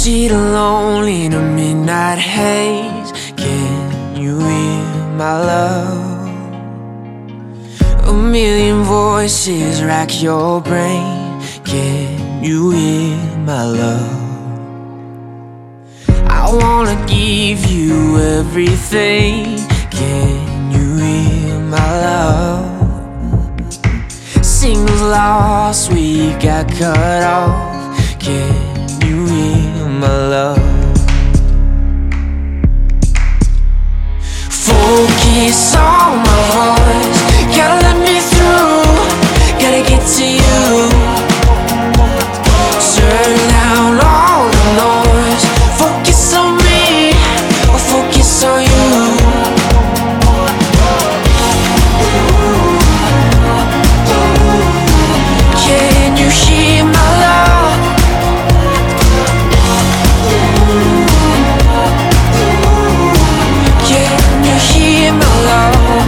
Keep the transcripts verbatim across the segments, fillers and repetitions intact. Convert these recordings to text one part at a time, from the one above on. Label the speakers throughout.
Speaker 1: Seat alone in a midnight haze. Can you hear my love? A million voices rack your brain. Can you hear my love? I wanna give you everything. Can you hear my love? Signals lost, we got cut off. Can you hear my love? Focus on my voice. Gotta let me through. Gotta get to you. Turn down all the noise. Focus on me, or focus on you. Can you hear my love? Can you hear my love?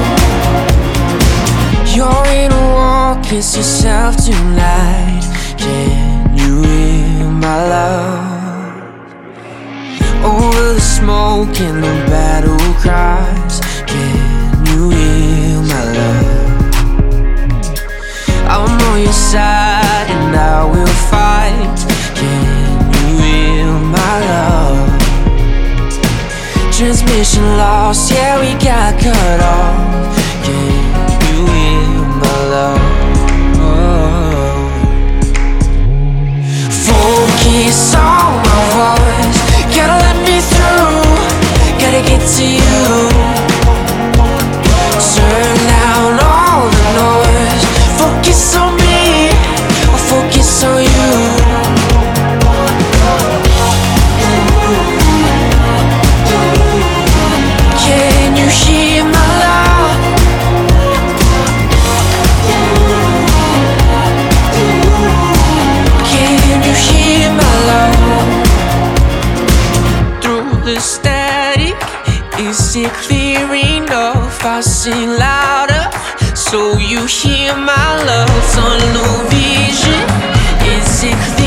Speaker 1: You're in a war, kiss yourself tonight. Can you hear my love? Over the smoke and the battle cries. Can you hear my love? I'm on your side and I will fight. Can you hear my love? Transmission lost, yeah, we got cut off. Can you hear my love? Focus on my voice. Gotta let me through. Gotta get to you. Turn down all the noise. Focus on me, or focus on you. Can you hear my love? Can you hear my love? Through the static, is it clear enough? I sing louder so you hear my love. Tunnel vision, is it clear?